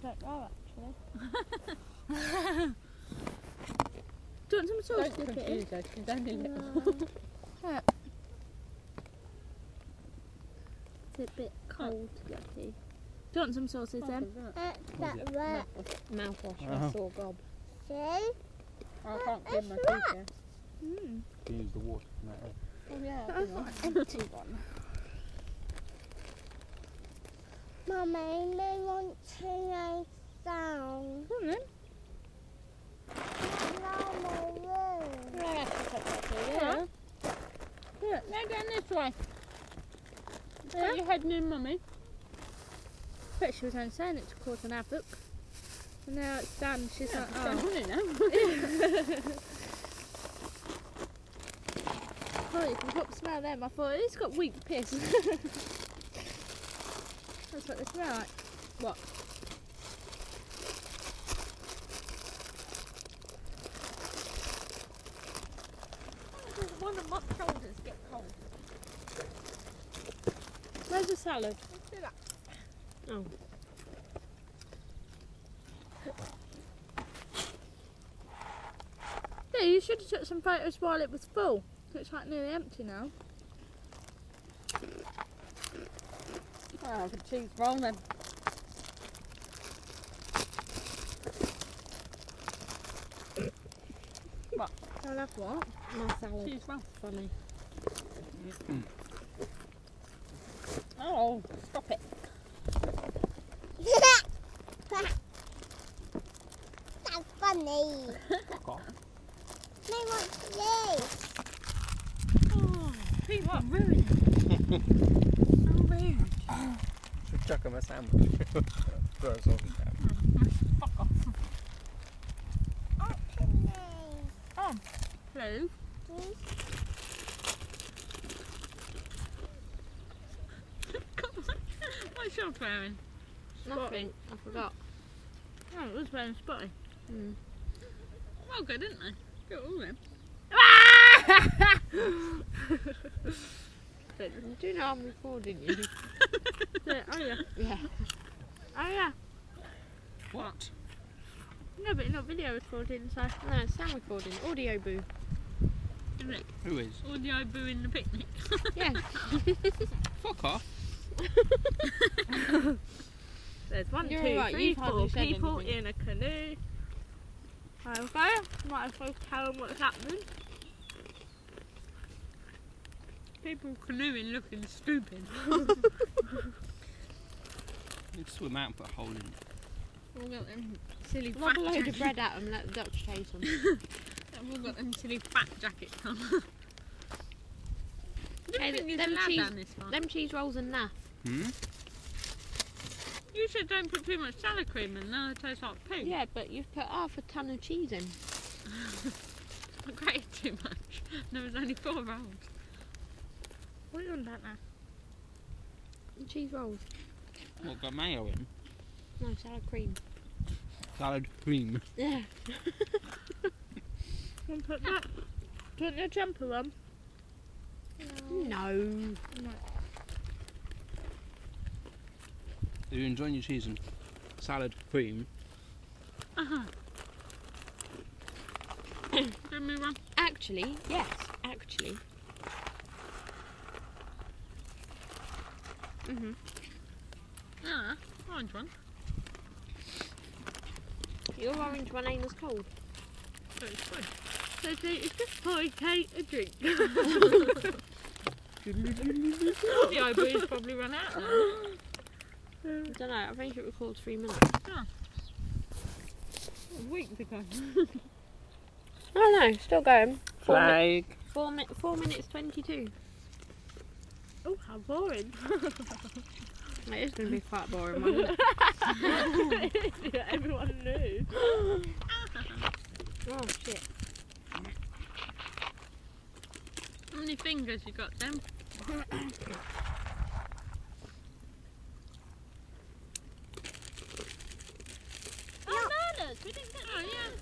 don't know actually. Do you want some sauce to dip it in? Her, she's only little. Yeah. It's a bit cold, yucky. Do you want some sauces then? Mouthwash, I saw gob. See? I can't clean my teeth yet. You can use the water from that. Oh yeah, That's not an empty one. Mummy, they want to lay down. Come on then. Yeah, Yeah. yeah. Lay down this way. Yeah. Put your head near mummy. Bet she was only saying it to cause an havoc. And now it's done, she's like, It's oh. done, isn't it now? Oh, you can pop smell them. I thought it's got weak piss. That's what they smell like. What? One of my shoulders get cold. Where's the salad? Let's do that. Oh. Yeah, you should have took some photos while it was full. It's like nearly empty now. Oh, the cheese roll then. What? I'll have what? My salad. Cheese roll. Funny. Oh, stop it. That's funny. Fuck off. They want this. Oh, people ruin it. So rude. Should chuck him a sandwich. Throw us off his sandwich. Fuck off. Oh, please. What's your wearing? Nothing. I forgot. Oh, it was wearing spotty. Well good, didn't they? Got all them. Do you know I'm recording you? Oh yeah. Yeah. Oh yeah. What? No, but you're not video recording, so. No, it's sound recording. Audio boo. Isn't it? Who is? Audio boo in the picnic. Yeah. Fuck off. There's one, You're two, right, three, you've hardly four said people anything. in a canoe. Okay, might as well tell them what's happening. People canoeing looking stupid. You swim out and put a hole in it. We've got them silly Lob fat a load of jackets. bread at them and let the ducks chase them. We've got them silly fat jackets on. Hey, Didn't think them you'd allowed cheese- down this far. Them cheese rolls are naff. You said don't put too much salad cream in, now it tastes like poo. Yeah, but you've put half a ton of cheese in. I grated too much. There was only 4 rolls. What are you on about now? Cheese rolls. What, got mayo in? No, salad cream. Salad cream. Yeah. Want to put that? Do you want your jumper on? No. Are you enjoying your cheese and salad cream? Give me one. Actually, yes. Actually. Ah, orange one. Your orange one ain't as cold. So it's good. So it's just pouring Kate a drink. The eyeballs probably run out now. I don't know, I think it records 3 minutes. A week ago. Oh no, still going. Flag. 4 minutes 22. Oh, how boring. It is going to be quite boring one, isn't it? Yeah, everyone knew. Oh shit. How many fingers you got then? Bananas! We didn't get the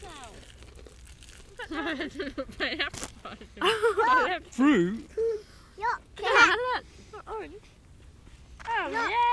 bananas out. Very appetizing. Fruit? Look, Yeah, look. Orange. Oh look, yeah.